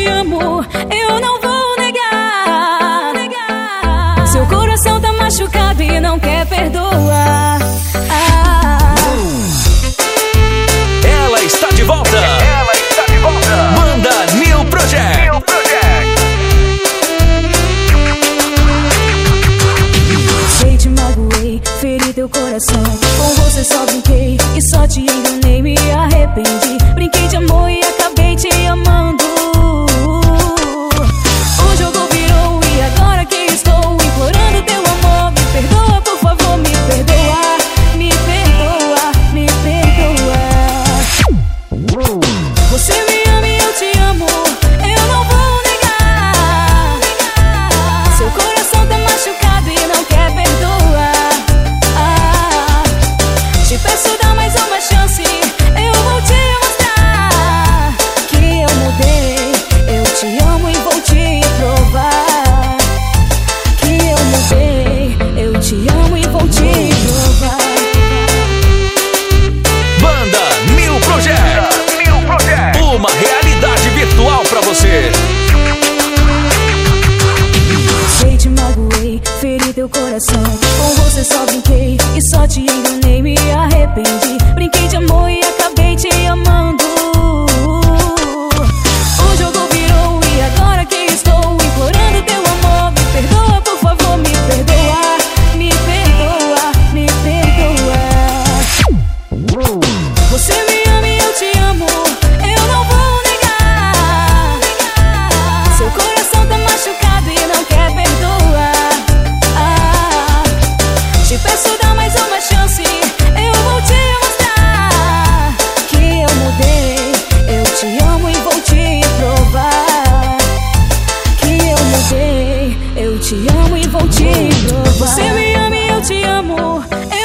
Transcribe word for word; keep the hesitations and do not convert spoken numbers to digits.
te amo, eu não vou negar. Seu coração tá machucado e não quer perdoar. ah. Ela está de volta. Ela está de volta. Banda New Project. New Project. Sei, te magoei, feri teu coração. Com você só brinquei e só te enganei. Me arrependi, brinquei de amor e acabei te amando. O jogo virou e agora que estou implorando teu amor. Me perdoa, por favor, me perdoa. Me perdoa, me perdoa. Você me ama e eu te amo, eu não vou negar. Seu coração tá machucado e não quer perdoar. ah. Te peço, dá mais uma chance, eu vou te mostrar que eu mudei. Eu te amo e vou te provar que eu mudei. Eu te amo e vou te provar. Banda New Project. New Project. Uma realidade virtual pra você. Sei, te magoei, feri teu coração. Com você só brinquei e só te enganei. Me arrependi, brinquei de amor e acabei te amando. O jogo virou e agora que estou implorando teu amor. Me perdoa, por favor, me perdoa. Me perdoa, me perdoa. Você me ama e eu te amo, eu não vou negar. Seu coração tá machucado e não quer perdoar. ah. Te peço, dá mais uma chance, eu vou te mostrar que eu mudei. Eu te amo e vou te provar que eu mudei. Eu te amo e vou te provar. Você me ama e eu te amo,